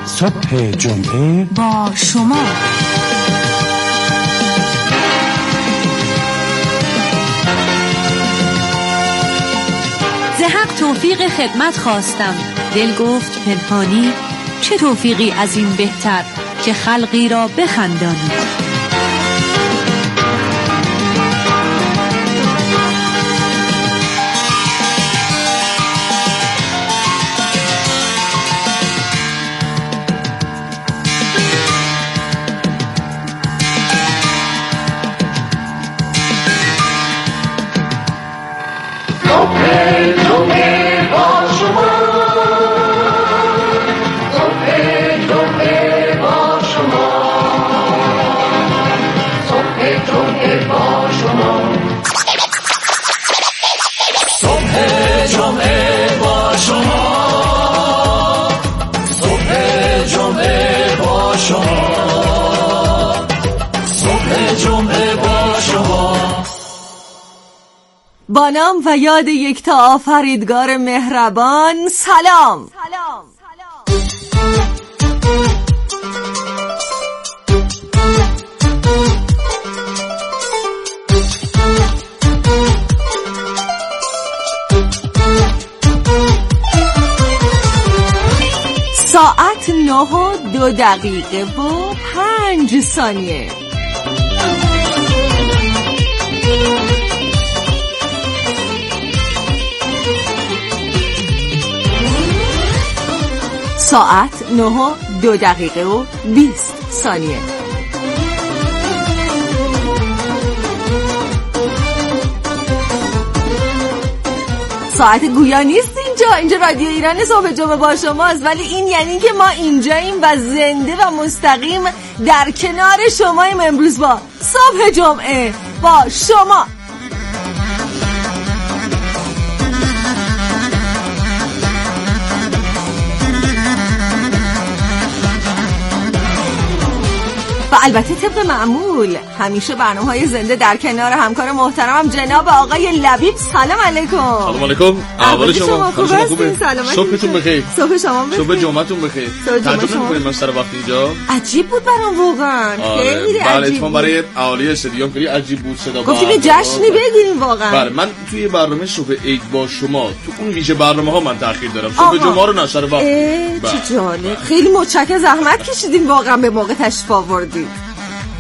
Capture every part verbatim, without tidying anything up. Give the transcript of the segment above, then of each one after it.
صبح جمعه با شما. ز حق توفیق خدمت خواستم، دل گفت پنهانی، چه توفیقی از این بهتر که خلقی را بخندانی. با نام و یاد یکتا آفریدگار مهربان، سلام. سلام. ساعت نه و دو دقیقه و پنج ثانیه. ساعت نه و دو دقیقه و بیست ثانیه. ساعت گویا نیست اینجا، اینجا رادیو ایران صبح جمعه با شماست، ولی این یعنی که ما اینجاییم و زنده و مستقیم در کنار شماییم امروز با صبح جمعه با شما. و البته طبق معمول همیشه برنامه‌های زنده در کنار همکار محترمم جناب آقای لبیب. سلام علیکم. سلام علیکم. احوال شما خوب هستین؟ سلامتی. صبحتون بخیر. صبح شما بخیر. صبح جمعتون بخیر. تعجب نمی‌کنید من سر وقت اینجا؟ عجیب بود برام واقعا. خیلی عجیب. بله اتفاقا برای اهالی استادیوم خیلی عجیب بود صدا. گفتید که جشنی بگیریم واقعا. بله من توی برنامه صبح عید با شما تو اون ویژه برنامه‌ها من تأخیر دارم. صبح جمعه رو نه سر وقت. چه جالب. خیلی متشکرم، زحمت کشیدین واقعا به موقع تشریف آوردید.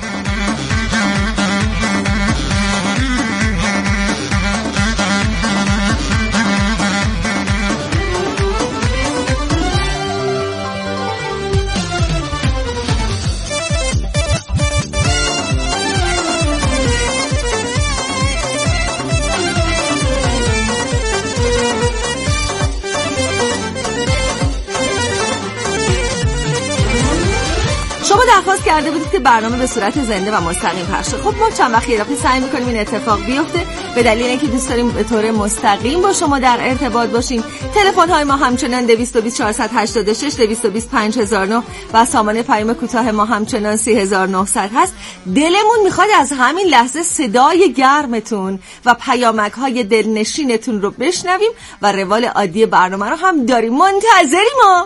شما درخواست کرده بودید که برنامه به صورت زنده و مستقیم پخش شه. خب ما چند وقت یه دفعه سعی می‌کنیم این اتفاق بیفته به دلیل اینکه دوست داریم به طور مستقیم با شما در ارتباط باشیم. تلفن‌های ما همچنان دویست و بیست چهارصد و هشتاد و شش، دویست و بیست پنج هزار و نه و سامانه پیام کوتاه ما همچنان سی هزار و نهصد هست. دلمون می‌خواد از همین لحظه صدای گرمتون و پیامک‌های دلنشینتون رو بشنویم و روال عادی برنامه رو هم داریم. منتظریم ما.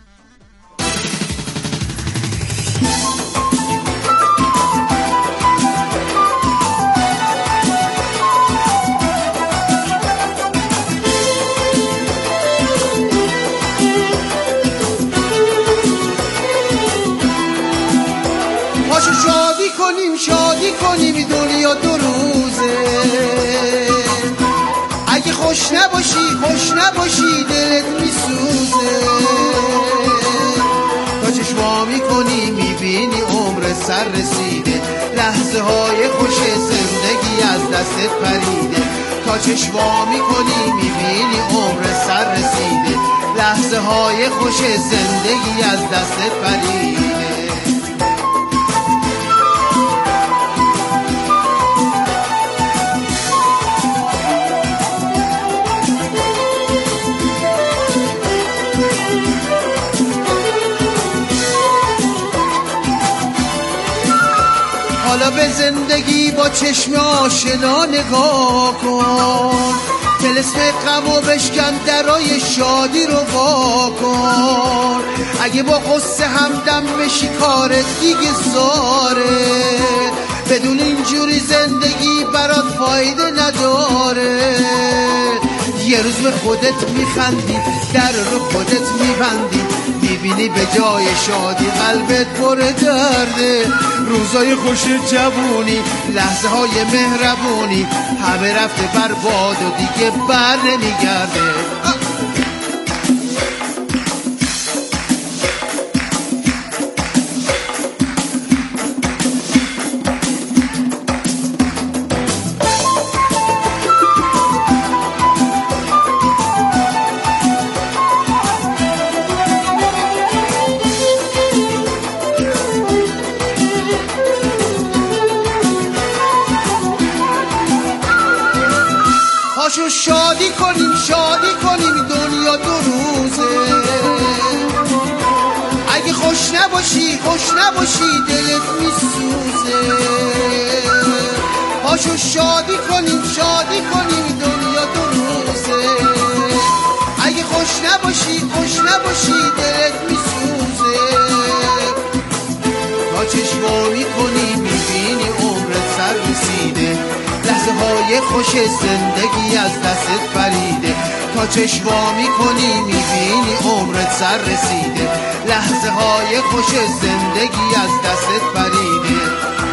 شادی کنیم شادی کنیم دنیا دو روزه، اگه خوش نباشی خوش نباشی دلت میسوزه. تا چشما میکنی میبینی عمر سر رسیده، لحظه های خوش زندگی از دستت پریده. تا چشما میکنی میبینی عمر سر رسیده، لحظه های خوش زندگی از دستت پریده. حالا به زندگی با چشم آشنا نگاه کن، طلسم غم و بشکن درای شادی رو وا کن. اگه با قصه همدم بشی کارت دیگه زاره، بدون اینجوری زندگی برات فایده نداره. یه روز به خودت میخندی، در رو خودت میبندی، میبینی به جای شادی قلبت پر درده. روزای خوش جوونی، لحظه های مهربونی، همه رفته برباد و دیگه بر نمیگرده. پاشو شادی کنیم شادی کنیم دنیا دو روزه. اگه خوش نباشی خوش نباشی دلت میسوزه. پاشو شادی کنیم شادی کنیم دنیا دو روزه. اگه خوش نباشی خوش نباشی دلت میسوزه. تا چشمو میکنی میبینی عمرت سر رسیده، لحظه های خوش زندگی از دستت پریده. تا چشوا میکنی میبینی عمرت سر رسیده، لحظه های خوش زندگی از دستت پریده.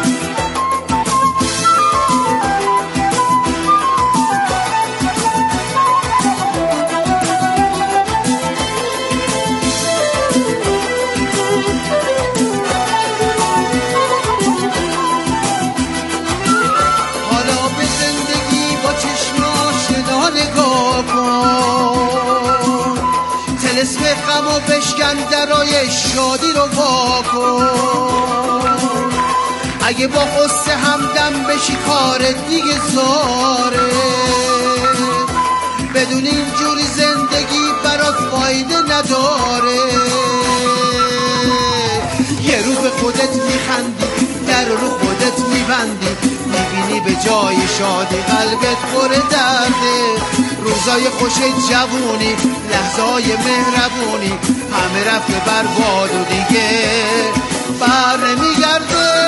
اسم غم و بشکن درای شادی رو واکن. اگه با قصه همدم بشی کارت دیگه زاره، بدون اینجوری زندگی برات فایده نداره. یه روز به خودت میخندی، در رو خودت میبندی، میبینی به جای شادی قلبت پر درده. روزای خوش جوونی، لحظای مهربونی، همه رفته برباد و دیگه بر نمیگرده.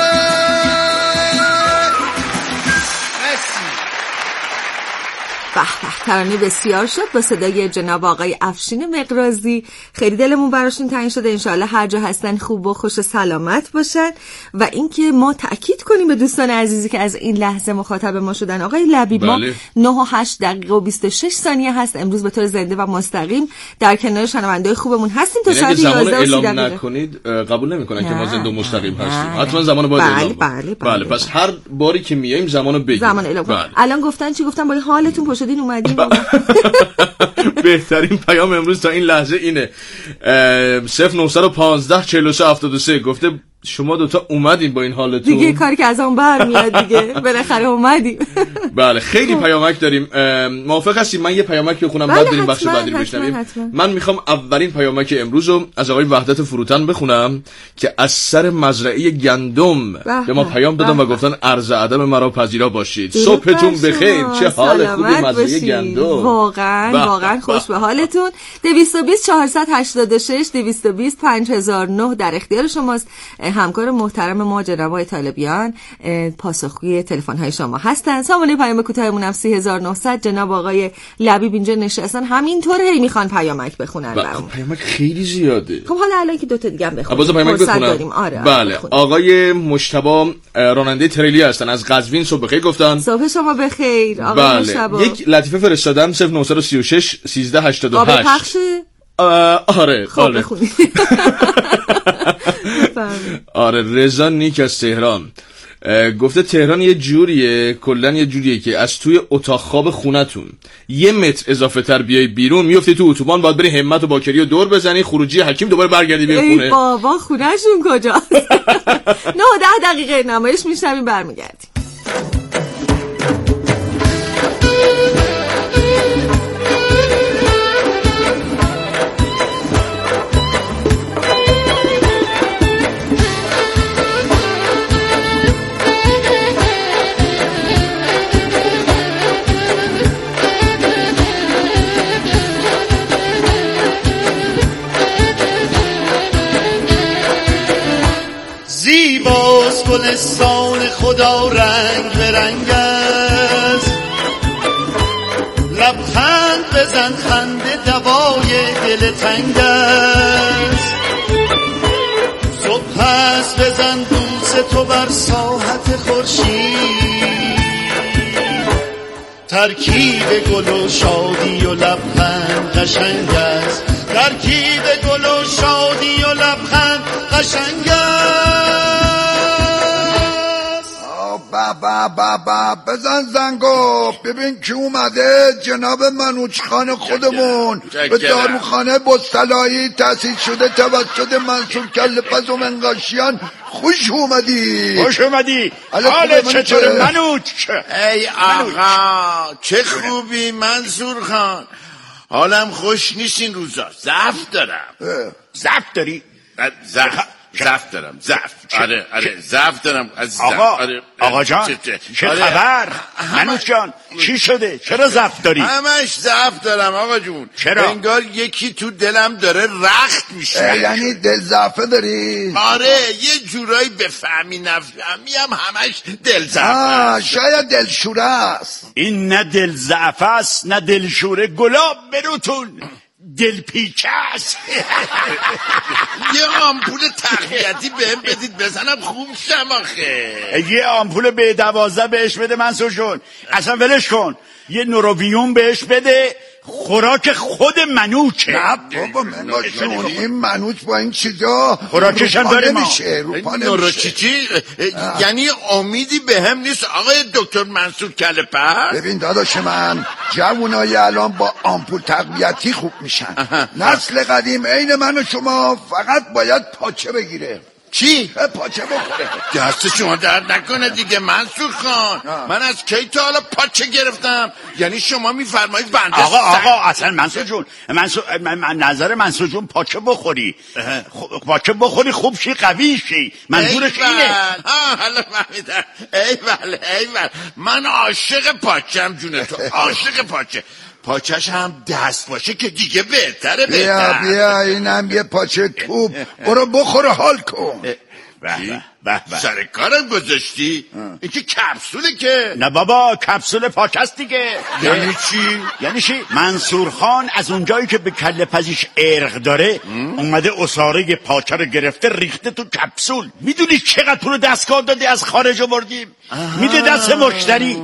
به به، ترانه بسیار شد با صدای جناب آقای افشین مقرازی. خیلی دلمون براشون تنگ شده. انشاءالله هر جا هستن خوب و خوش و سلامت باشن. و اینکه ما تأکید کنیم به دوستان عزیزی که از این لحظه مخاطب ما شدن. آقای لبیب، ما نه و هشت دقیقه و بیست و شش ثانیه هست امروز به طور زنده و مستقیم در کنار شنونده‌های خوبمون هستیم تا ساعت یازده و سی دقیقه. اعلام نکنید قبول نمی‌کنن که ما زنده و مستقیم هستیم. حتما زمانو باید اعلام کنیم. بله بله بله. پس هر باری که میایم زمانو بگیم. زمان اعلام کنیم. الان گفتن چی گفتن؟ با حالتون پشودین اومدیم. بهترین پیام امروز تا این لحظه اینه. صفر نه یک پنج چهل و سه هفتاد و سه گفته شما دوتا اومدین با این حالتون دیگه، کاری که از اون برمیاد دیگه. بالاخره اومدیم. بله خیلی پیامک داریم. موافق هستید من یه پیامک بخونم بعد بریم بخش بعدی رو بشنویم؟ من میخوام اولین پیامک امروز رو از آقای وحدت فروتن بخونم که از سر مزرعه گندم به ما پیام دادن و گفتن عرض ادب مرا پذیرا باشید. صبحتون بخیر، چه حال خوبی مزرعه گندم. واقعا واقعا خوش به حالتون. دویست و بیست چهارصد و هشتاد و شش دویست و بیست پنج هزار و نه در اختیار شماست. همکار محترم ما جناب آقای طالبیان پاسخگوی تلفن های شما هستن. سامانه پیام کوتاهمون هم سه هزار و نهصد. جناب آقای لبیب اینجا نشستن همینطور هی میخوان پیامک بخونن. خب پیامک خیلی زیاده. خب حالا الان که دو تا دیگه هم بخونیم. باز پیامک بخونم. آره بله. بخونیم. آقای مجتبی راننده تریلی هستن از قزوین. صبح بخیر گفتن. صبح شما بخیر آقای بله. مجتبی. یک لطیفه فرستادن صفر نه سه شش سیزده هشتاد و هشت. پخش آره خب بخونید. آره رضا نیک از تهران گفته تهران یه جوریه، کلن یه جوریه که از توی اتاق خواب خونتون یه متر اضافه تر بیای بیرون میفتی تو اتوبان، باید بری همت و باکری رو دور بزنی، خروجی حکیم دوباره برگردی به خونه. ای بابا خونهشون کجاست؟ نه ده دقیقه نمایش میشنویم برمیگردیم. گلستان خدا رنگ به رنگ است. لبخند بزن خنده دوای دل تنگ است. صبح هست بزن دوست تو بر ساحت خورشید. ترکیب گل و شادی و لبخند قشنگ است. ترکیب گل و شادی و لبخند قشنگ است. بابا بابا بزن زنگو ببین کی اومده. جناب منوچ خان خودمون به داروخانه بستلایی تأسیس شده توسط منصور کله‌پز و منقاشیان. خوش اومدی. خوش اومدی. حالت چطور منوچ؟ ای آقا چه خوبی منصور خان. حالم خوش نیست این روزا. ضعف دارم. ضعف داری؟ ضعف ضعف دارم. ضعف. آره آره ضعف دارم عزیزم. آقا آره آقا جان چه خبر؟ منوچ جان چی شده؟ چرا ضعف داری؟ همش ضعف دارم آقا جون. چرا؟ انگار یکی تو دلم داره رخت میشه. یعنی دل ضعفه داری؟ آره یه جورایی بفهمی نفهمی هم همش دل ضعف. شاید دلشوره است. این نه دل ضعف است نه دلشوره. گلاب بروتون دل پیچه است. یه آمپول تقویتی بهم بدید بزنم خوب شم آخه. یه آمپول به دوازده بهش بده منصور جون. اصلا ولش کن. یه نوروویوم بهش بده. خوراک خود منوچه. نه بابا منوچون این منوچ با این چیزا خوراکش هم داره میشه. نوروچی چی؟ یعنی امیدی به هم نیست آقای دکتر منصور کله‌پز؟ ببین داداش من جوانای الان با آمپول تقویتی خوب میشن. نسل قدیم عین من و شما فقط باید پاچه بگیره. چی؟ پاچه بخوره. دست شما درد نکنه دیگه منصور خان. من از کی تا حالا پاچه گرفتم؟ یعنی شما میفرمایید بنده آقا آقا اصلا منصور جون منصور من نظر منصور جون پاچه بخوری. پاچه بخوری خوب شی قوی شی. منظورش اینه. ها حالا فهمیدم. ایول ایول من عاشق پاچم جون تو. عاشق پاچه. پاچش هم دست باشه که دیگه بهتره. بیا بیا اینم یه پاچه توپ. برو بخور حال کن. به به سر کارم گذاشتی؟ این که کپسوله که. نه بابا کپسول پاچه است دیگه. یعنی چی؟ یعنی چی؟ منصور خان از اونجایی که به کله‌پزیش ارق داره اومده اساره پاچه رو گرفته ریخته تو کپسول. میدونی چقدر پول دستگاه دادی از خارج آوردیم؟ میده دست مشتری.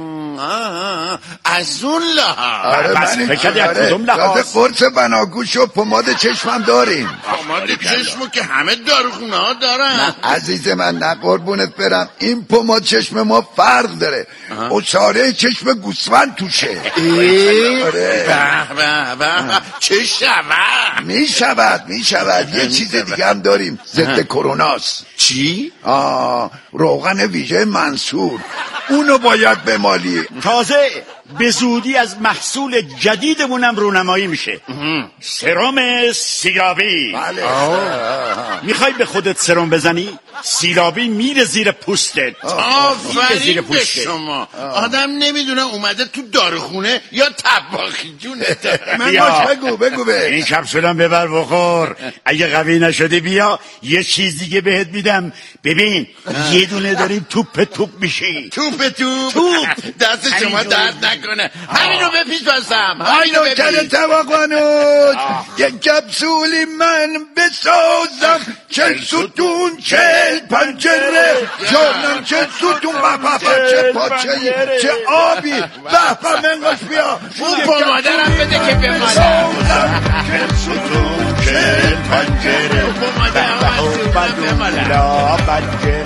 از اون لحاظ. آره بس فکر از کدوم لحاظ؟ قرص بناگوش و پماد چشمم داریم. پماد چشمو که همه داروخونه ها دارن. عزیز من نه قربونت برم این پماد چشم ما فرق داره. اصاره چشم گوسفند توشه. آره به به به چه شود؟ می شود می شود. یه چیز دیگه هم داریم ضد کروناست. چی؟ آه روغن ویژه منصور. اونو باید بمالی. تازه به زودی از محصول جدیدمونم رونمایی میشه. سرم سیرابی. بله. میخوای به خودت سرم بزنی؟ سیرابی میره زیر پوستت. آفرین به شما. آدم نمیدونه اومده تو داروخونه یا طباخی جونت. من باش بگو بگو به این کپسولم ببر بخور. اگه قوی نشده بیا یه چیز دیگه بهت میدم. ببین یه دونه داریم توپ توپ میشی. توپ توپ توپ دست شما درد نکنه. همینو بپیچ بستم. همینو بپیچ. توقعنوت یک کپسولی من بسازم. چل ستون چل پنجره جانم چل ستون بابا چه پاچهی چه آبی بابا منگاش بیا اون پمادرم بده که بمالم. چل ستون چل پنجره پمادرم بمالم.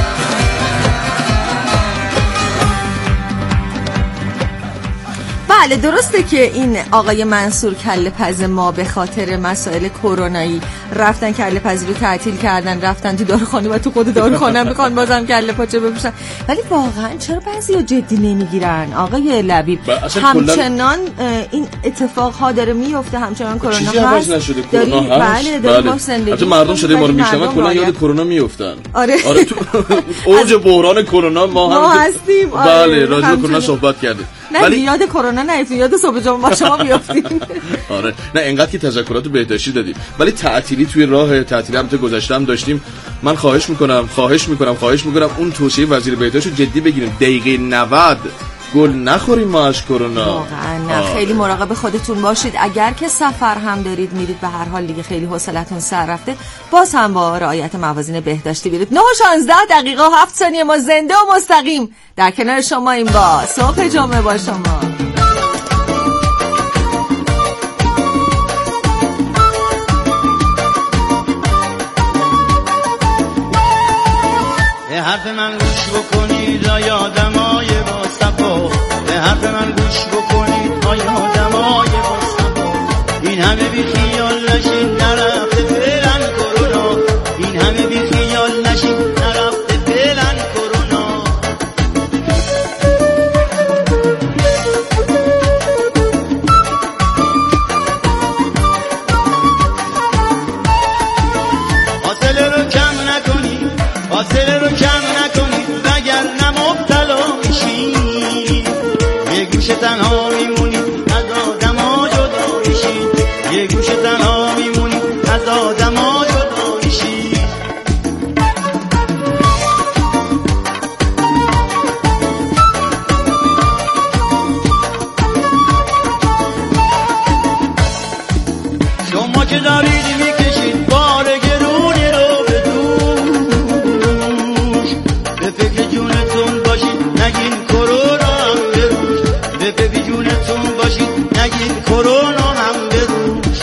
بله بله درسته که این آقای منصور کله پز ما به خاطر مسائل کرونایی رفتن کله پزی رو تعطیل کردن، رفتن تو داروخانه و تو خود داروخانه میخوان بازم کله پاچه بپوشن. ولی واقعا چرا بعضیا جدی نمیگیرن آقای لبیب؟ همچنان این اتفاق ها داره میفته، همچنان کرونا هست. نشده کرونا هست. بله داریم با زندگی. البته مردم شده ما رو میشنون کلا یاد کرونا میافتن. آره آره تو اوج بحران کرونا ما هم هستیم. بله راجع به کرونا صحبت کردیم. ولی یاد کرونا نیفتیم، یاد صبح جمعه با شما میافتیم. آره نه اینقدر که تذکرات بهداشتی دادیم، ولی تعطیلی توی راه تعطیلی هم تا گذشته هم داشتیم. من خواهش میکنم خواهش میکنم خواهش میکنم اون توصیه وزیر بهداشت رو جدی بگیریم. دقیقه نود گل نخوریم ما از کرونا. واقعا نه، خیلی مراقب خودتون باشید. اگر که سفر هم دارید میرید، به هر حال دیگه خیلی حوصلتون سر رفته، باز هم با رعایت موازین بهداشتی برید. نه و شانزده دقیقه و هفت ثانیه ما زنده و مستقیم در کنار شما این با صبح جمعه با شما. به حرف من گوش بکنید آیادمای با صفا، به حرف من گوش بکنید آیادمای با صفا. این همه بی خیال نشین نرفته فعلا کرونا، این همه بی خیال نشین نرفته فعلا کرونا. فاصله رو کم نکنید، فاصله رو کم نکنید وگرنه مبتلا میشید. یه گوشه تنها میمونید از آدما جدا میشید، یه گوشه تنها میمونید از آدما جدا میشید. شما که دارید میکشید بار گرونی رو به دوش، به فکر جونتون باشید نگین کرونا هم بروش، به فکر جونتون باشید نگین کرونا هم بروش.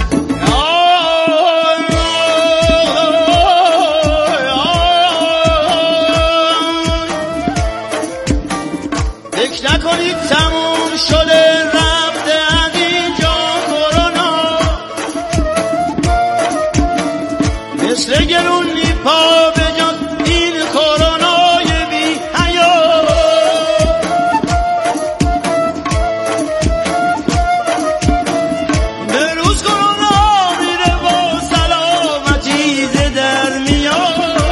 فکر نکنید تموم شده رفته از اینجا کرونا، مثل گرون میپا به جان این کرونای بی حیا. به روز کرونا میره با سلامتی ز در میاد،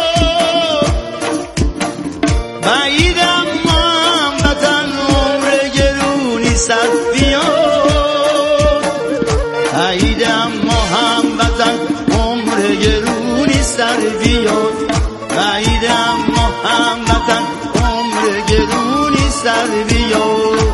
بعید اما هموطن عمر گرونی سر بیاد، بعید اما هموطن عمر گرونی سر بیاد، بعید اما هموطن عمر گرونی سر بیاد.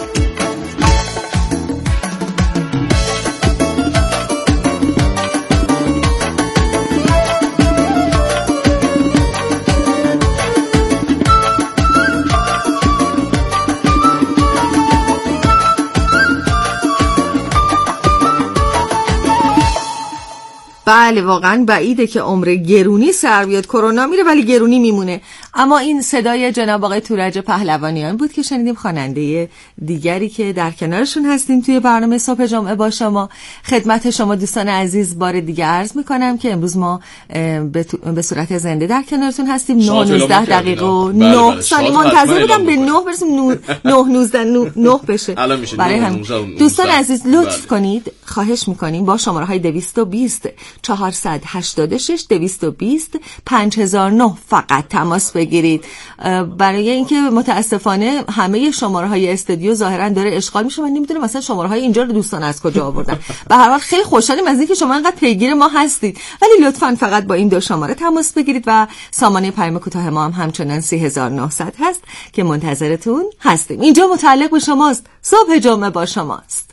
بله واقعا بعیده که عمر گرونی سر بیاد. کرونا میره ولی گرونی میمونه. اما این صدای جناب آقای تورج پهلوانیان بود که شنیدیم، خواننده دیگری که در کنارشون هستیم توی برنامه صبح جمعه با شما. خدمت شما دوستان عزیز بار دیگه عرض میکنم که امروز ما به صورت زنده در کنارتون هستیم. نه و نوزده دقیقه و نه ثانیه منتظر بودم به نه برسیم، نه نوزده نه بشه. برای هم دوستان عزیز لطف کنید، خواهش میکنیم با شماره های دویست و بیست چهارصد و هشتاد و شش دویست و بیست پنج هزار و نه فقط تماس بگیرید، برای اینکه متاسفانه همه شماره های استودیو ظاهرا داره اشغال میشه. من نمیدونم مثلا شماره های اینجا رو دوستان از کجا آوردن. به هر حال خیلی خوشحالیم از اینکه شما انقدر پیگیر ما هستید، ولی لطفاً فقط با این دو شماره تماس بگیرید و سامانه پیام کوتاه ما هم همچنان سه هزار و نهصد هست که منتظرتون هستیم. اینجا متعلق به شماست، صبح جمعه با شماست.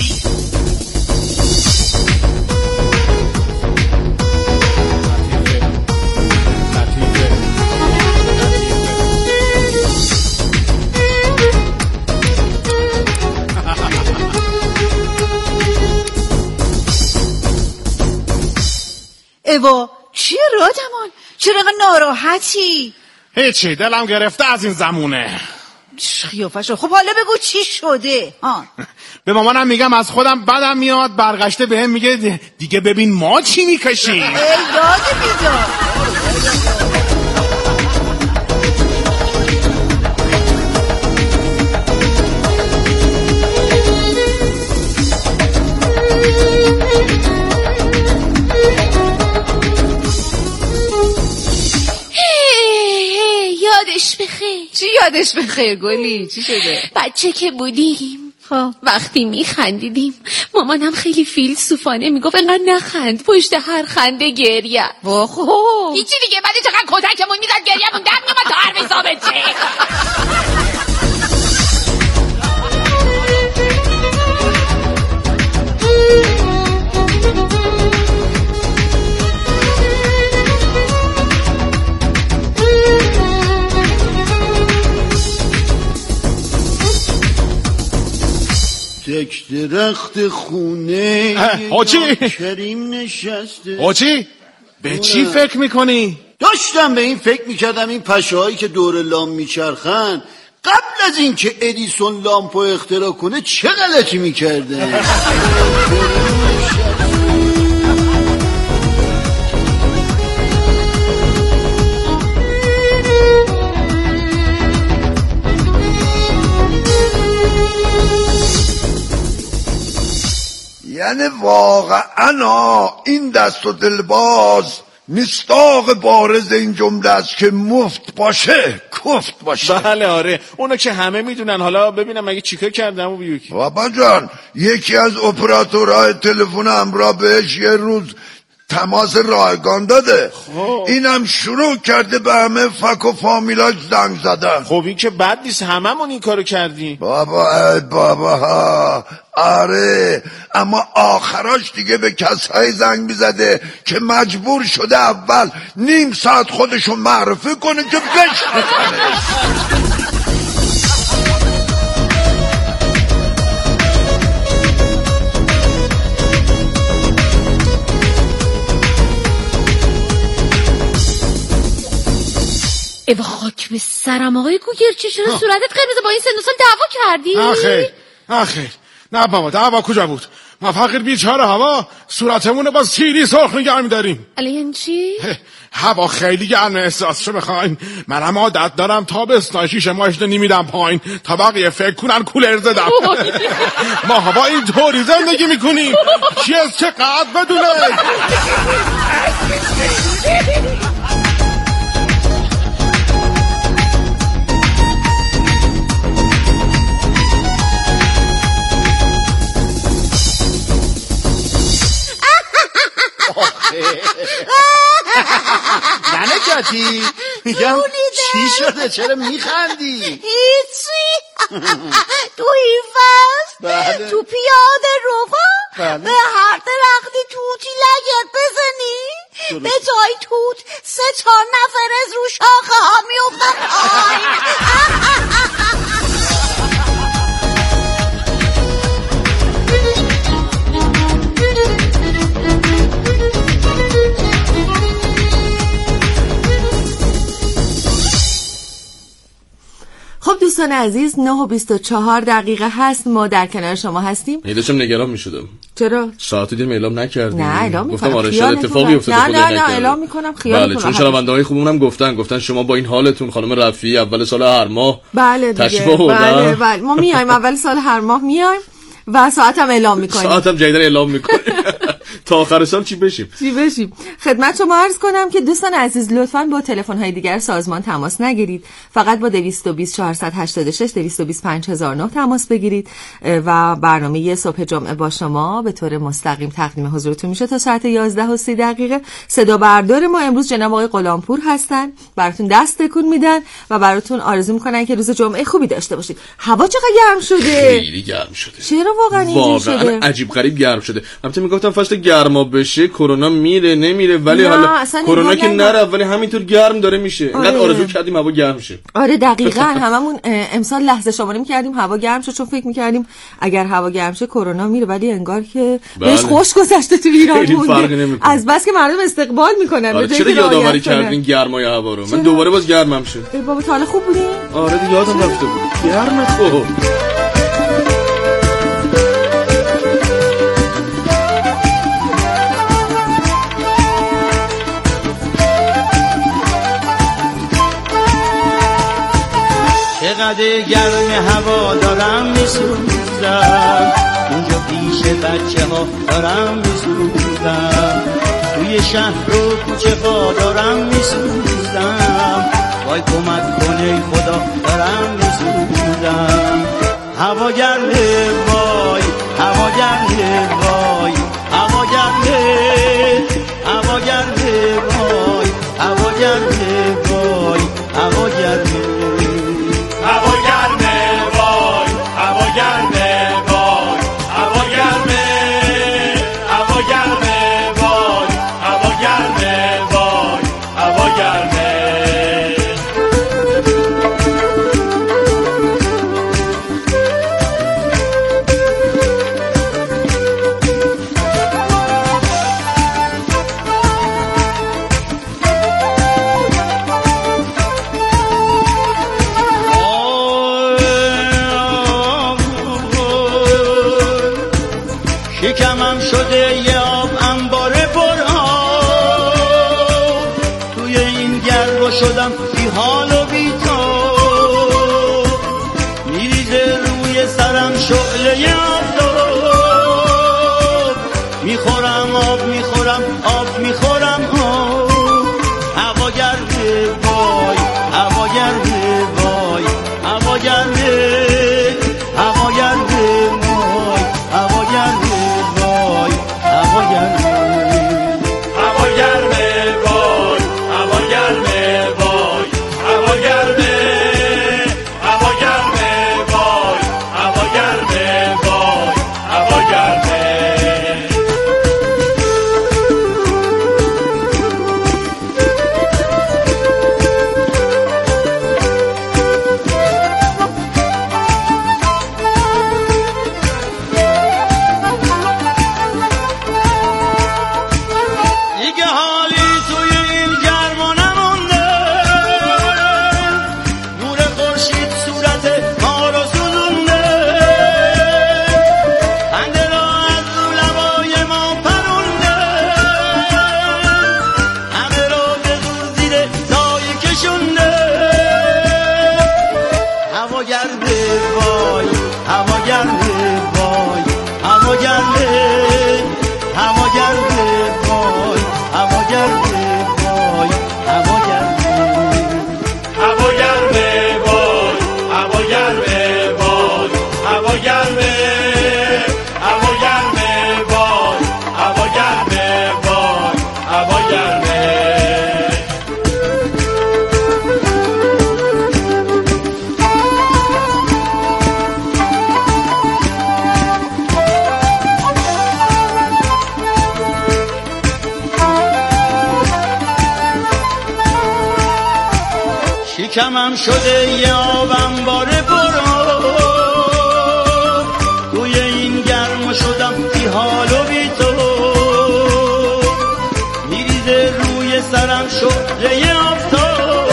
ایوا چیه رادمان؟ چرا ناراحتی؟ هیچی، دلم گرفته از این زمونه. خیافه شد. خب حالا بگو چی شده؟ ها به مامانم میگم از خودم بدم میاد، برگشته بهم میگه دیگه ببین ما چی میکشیم. ای داد بیداد. یادش بخیر. چی یادش بخیر گلی؟ چی شده؟ بچه که بودیم خب وقتی میخندیدیم مامانم خیلی فیلسوفانه میگفت انقدر نخند، پشت هر خنده گریه. وا خب هیچی دیگه. بعد چقدر کتکمون میزد گریه‌مون در میومد تا حرف ثابت شه. یک درخت خونه حاجی کریم نشسته. حاجی به چی فکر میکنی؟ داشتم به این فکر میکردم این پشهایی که دور لام میچرخن قبل از این که ادیسون لامپو اختراع کنه چه غلطی میکرده. یعنی واقعا این دست و دلباز مصداق بارز این جمله است که مفت باشه کفت باشه. بله آره اونو که همه میدونن. حالا ببینم مگه چیکار کردم و بیوکی. بابا جان یکی از اپراتورهای تلفن همراه بهش یه روز تماس رایگان داده. خب. اینم شروع کرده به همه فک و فامیلاش زنگ زدن. خب این که بد نیست، هممون این کارو کردیم. بابا ای بابا ها آره اما آخراش دیگه به کسایی زنگ میزده که مجبور شده اول نیم ساعت خودشو معرفی کنه که بشناسنه. ایوا خاک به سرم آقای گوگرچی، چرا صورتت قرمزه؟ با این سن و سال دعوا کردی؟ آخه آخه نه بابا دعوا کجا بود؟ ما فقیر بیچاره هوا صورتمونو با سیری سرخ نگه می‌داریم. الان چی؟ هوا خیلی گرمه احساسشو بخواین. منم عادت دارم تابستون شیشه ماشین نمیدم پایین تا بقیه فکر کنن کولر زدم. ما هوا اینطوری زندگی میکنیم چی از چه قد بدونه. نه نجاتی میگم چی شده چرا میخندی؟ هیچی. تو این فصل بله. تو پیاده روها بله. به هر درختی توتی لگت بزنی درست. به جای توت سه چهار نفر از رو شاخه ها میافتن پایین. خب دوستان عزیز نه و بیست و چهار دقیقه هست، ما در کنار شما هستیم. من داشتم نگران میشدم چرا؟ ساعتی دیم اعلام نکردیم. نه اعلام میکنم. گفتم آره شاید اتفاقی افتاده. نه نه نه اعلام میکنم خیال بله چون شنونده‌های خوبمونم گفتن گفتن شما با این حالتون خانم رفیعی اول سال هر ماه بله دیگه تشریف آوردن. بله بله ما میایم اول سال هر ماه میایم و ساعتم اعلام میکنیم. ساعتم جدیدن اعلام میکنیم تا آخر سال چی بشیم چی بشیم. خدمت شما عرض کنم که دوستان عزیز لطفاً با تلفن‌های دیگر سازمان تماس نگیرید، فقط با دویست و بیست چهارصد و هشتاد و شش دویست و بیست پنج هزار و نه تماس بگیرید و برنامه صبح جمعه با شما به طور مستقیم تقدیم حضورتون میشه تا ساعت یازده و سی دقیقه. صدا بردار ما امروز جناب آقای غلامپور هستن، براتون دست تکون میدن و براتون آرزو میکنن که روز جمعه خوبی داشته باشید. هوا چقدر گرم شده؟ خیلی گرم شده. چرا واقعا اینجوری شده؟ عجیب غریب گرم شده. البته میگفتم فصل گرم گرما بشه کرونا میره نمیره، ولی حالا کرونا که نره ولی همینطور گرم داره میشه. آره. اینقدر آرزو کردیم هوا گرم شه. آره دقیقاً هممون امسال لحظه شماری می‌کردیم هوا گرم شه، چون فکر می‌کردیم اگر هوا گرم شه کرونا میره، ولی انگار که بله. بهش خوش گذشته تو ایران بود. از بس که مردم استقبال میکنن. آره چرا یادآوری کردین گرمای هوا رو؟ من دوباره باز گرمم شد. ای بابا تا حالا خوب بودی؟ آره دیگه یادم رفته بود. گرم خوب. چقدر گرم هوا دارم میسوزم، اونجا پیش بچه ها دارم میسوزم، توی شهر و کوچه ها دارم میسوزم، وای کمک کنه خدا دارم میسوزم. هوا گرمه وای، هوا گرمه وای، هوا گرمه، هوا گرمه وای، هوا گرمه وای، هوا گرمه، هوا گرمه وای، هوا گرمه وای، هوا گرمه، هوا گرمه وای، هوا گرمه وای، هوا گرمه. شکمم شده یه آب انباره پرآب، توی این گرما شدم بی حال و بی تاب، میریزه روی سرم شعله آفتاب، میخورم آب میخورم آب میخورم آب. هوا گرمه وای، هوا گرمه وای، هوا گرمه، هوا گرمه وای، هوا گرمه، هوا گرمه وای، هوا گرمه وای، هوا گرمه، هوا گرمه وای، هوا گرمه وای، هوا گرمه. شکمم شده یه آب انباره پرآب، توی این گرما شدم بی حال و بی تو، میریزه روی سرم شعله آفتاب،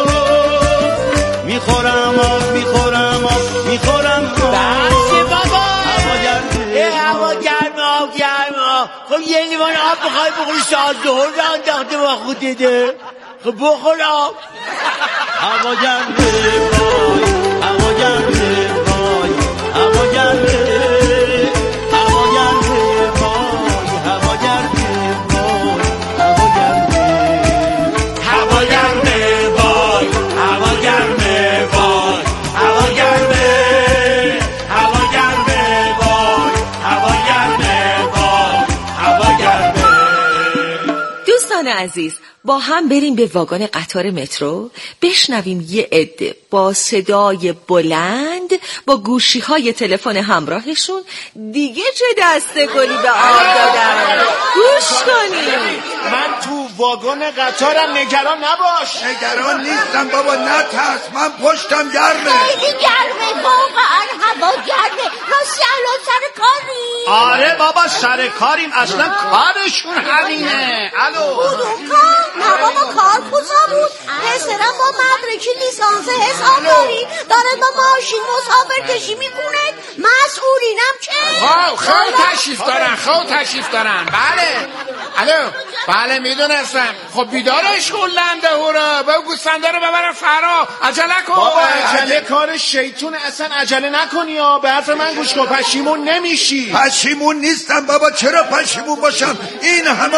میخورم آب میخورم آب میخورم آب. بسه بابا هوا گرمه، هوا گرمه آب گرمه. خب یه لیوان آب بخوای بخوری ساعت ظهر را انداخته با خودته، خب بخور آب. هوا گرمه وای، هوا گرمه وای، هوا گرمه، هوا گرمه وای، هوا گرمه وای، هوا گرمه، هوا گرمه وای، هوا گرمه وای، هوا گرمه، هوا گرمه وای، هوا گرمه وای، هوا گرمه. دوستان عزیز، با هم بریم به واگن قطار مترو، بشنویم یه عده با صدای بلند با گوشی های تلفن همراهشون دیگه چه دسته گلی به آب دادن. واگن قطارم، نگران نباش. نگران نیستم بابا، نترس، من پشتم گرمه. خیلی گرمه واقعا، هوا گرمه. راستی الان سر کاری؟ آره بابا سر کاریم، اصلا کارشون همینه. الو کدوم کار؟ نه بابا کار کجا بود؟ پسرم با مدرک لیسانس حسابداری داره با ماشین مسافر کشی میکنه. مسئولینم چه؟ خب خب تشریف دارن، خب تشریف دارن. بله الو بله میدونستم. خب بیدارش کن لنده هورا، بگو گوسفنده رو ببرن فرا. عجله کن بابا. عجله کار شیطونه، اصلا عجله نکنی ها. به حرف من گوش کن، پشیمون نمیشی. پشیمون نیستم بابا، چرا پشیمون باشم؟ این همه